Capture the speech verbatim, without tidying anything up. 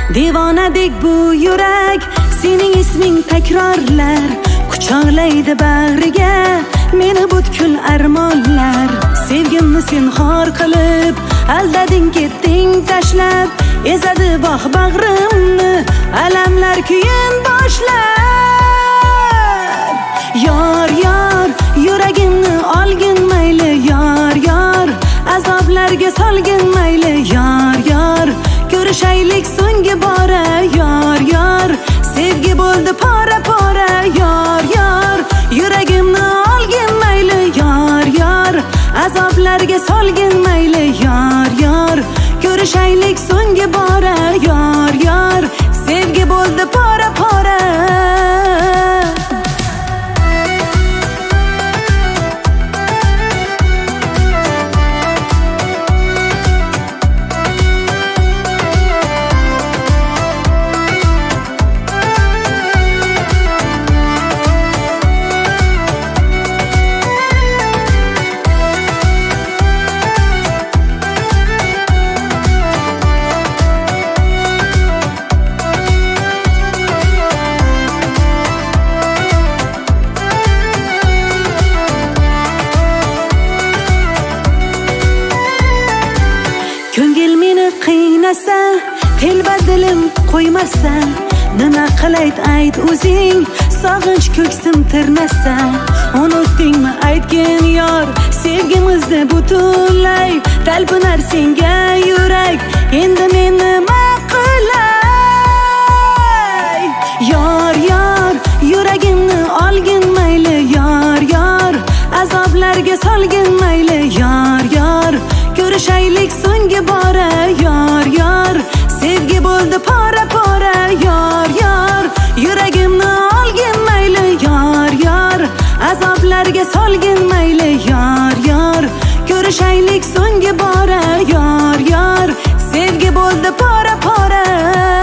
Devonadek bu yurak sening isming takrorlar, quchoqlaydi bag'riga meni butkul armonlar. Sevgimni sen xor qilib aldading, ketding tashlab, ezadi bog' bag'rimni alamlar keyin boshlar. Yor yor yuragimni olgin mayli, yor yor azoblarga solgin mayli, yor yor ko'rishaylik so'nggi bora, yor yor sevgi bo'ldi pora pora, yor yor yuragimni olgin mayli, yor yor azoblarga solgin mayli, yor yor ko'rishaylik so'nggi bora, yor yor sevgi bo'ldi pora pora. Ko'ngil meni qiynasa, telba dilim qo'ymasa, nima qilayt ayt o'zing, sog'inch ko'ksim tirnasa. Unutdingmi aytgin yor, sevgimizni butunlay, talpinar senga yurak, endi men nima qilay? Yor yor yuragimni olgin mayli, yor yor azoblarga solgin mayli, yor yor ko'rishaylik so'nggi bora, yor yor sevgi bo'ldi pora pora, yor yor yuragimni olgin mayli, yor yor azoblarga solgin mayli, yor yor ko'rishaylik so'nggi bora, yor yor sevgi bo'ldi pora pora.